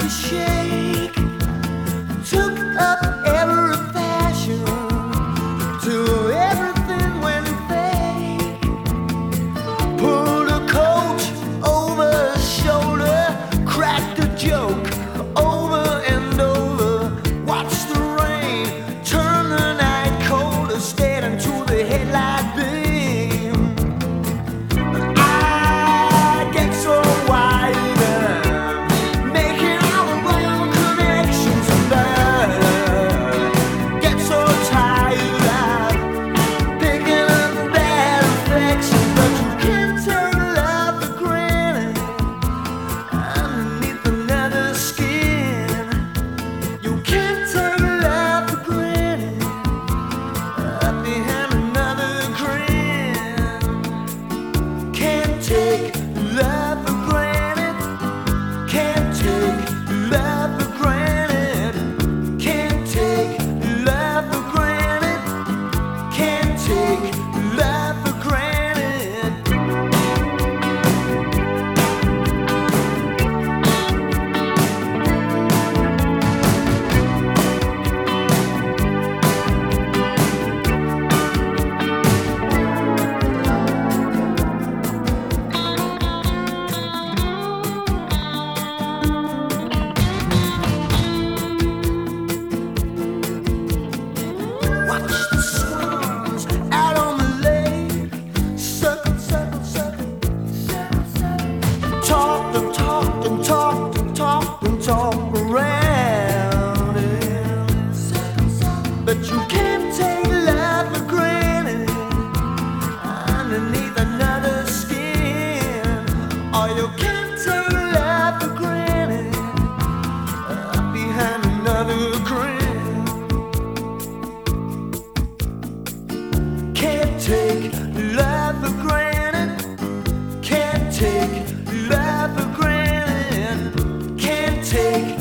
shake, took up every fashion till everything went fake. Pulled a coat over his shoulder, cracked a joke over and over. Watched the rain turn the night colder, stared into the headlight beam. I get so wide. Take love for granted. Can't take love for granted. Can't take love for granted. Can't take love for granted. Talk around it. But you can't take love for granted underneath another skin. Or you can't take love for granted behind another grin. Can't take love for granted. Can't take love for granted. Can't take